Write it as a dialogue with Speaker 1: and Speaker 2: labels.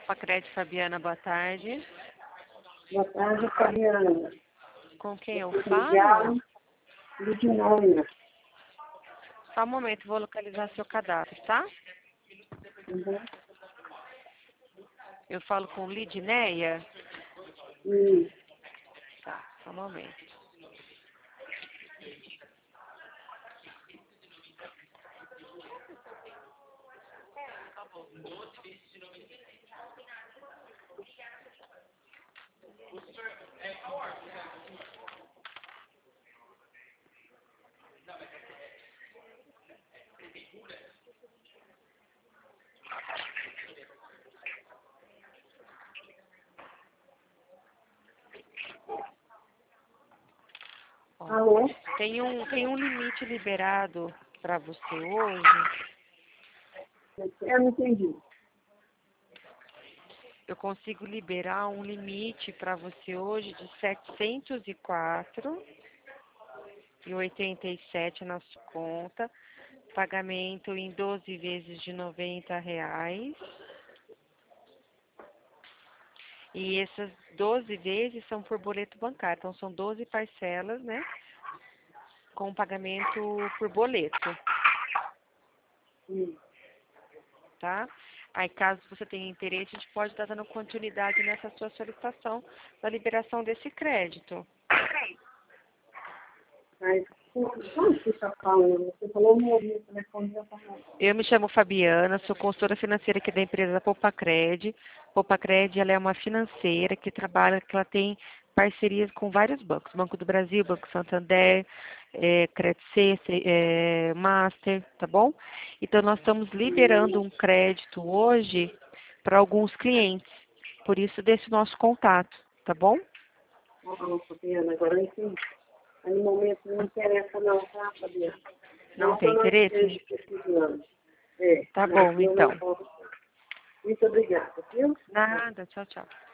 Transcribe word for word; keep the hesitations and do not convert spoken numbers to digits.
Speaker 1: Popacred, Fabiana, boa tarde.
Speaker 2: Boa tarde, Fabiana.
Speaker 1: Com quem eu
Speaker 2: Obrigada.
Speaker 1: falo?
Speaker 2: Lidinóia.
Speaker 1: Só um momento, vou localizar seu cadastro, tá?
Speaker 2: Uhum.
Speaker 1: Eu falo com Lidneia?
Speaker 2: Hum.
Speaker 1: Tá, só um momento. Ó,
Speaker 2: Alô?
Speaker 1: tem um, tem um limite liberado para você hoje.
Speaker 2: Eu não entendi.
Speaker 1: Eu consigo liberar um limite para você hoje de setecentos e quatro e oitenta e sete na sua conta. Pagamento em doze vezes de noventa reais. E essas doze vezes são por boleto bancário. Então, são doze parcelas, né? Com pagamento por boleto,
Speaker 2: Hum.
Speaker 1: tá? Aí, caso você tenha interesse, a gente pode estar dando continuidade nessa sua solicitação da liberação desse crédito.
Speaker 2: Mas, como você está falando? Você falou no meu telefone já tá mal.
Speaker 1: Eu me chamo Fabiana, sou consultora financeira aqui da empresa Popacred. Popacred, ela é uma financeira que trabalha, que ela tem parcerias com vários bancos. Banco do Brasil, Banco Santander, é, Credit C, é, Master, tá bom? Então, nós estamos liberando um crédito hoje para alguns clientes. Por isso, desse nosso contato, tá bom?
Speaker 2: Não, Fabiana, agora eu entendi. Mas no momento não interessa não, tá, Fabiana?
Speaker 1: Não
Speaker 2: que eu
Speaker 1: tem
Speaker 2: não
Speaker 1: interesse?
Speaker 2: esteja precisando. É,
Speaker 1: Tá
Speaker 2: mas
Speaker 1: bom,
Speaker 2: eu não
Speaker 1: então.
Speaker 2: posso. Muito obrigada, viu?
Speaker 1: Nada, tchau, tchau.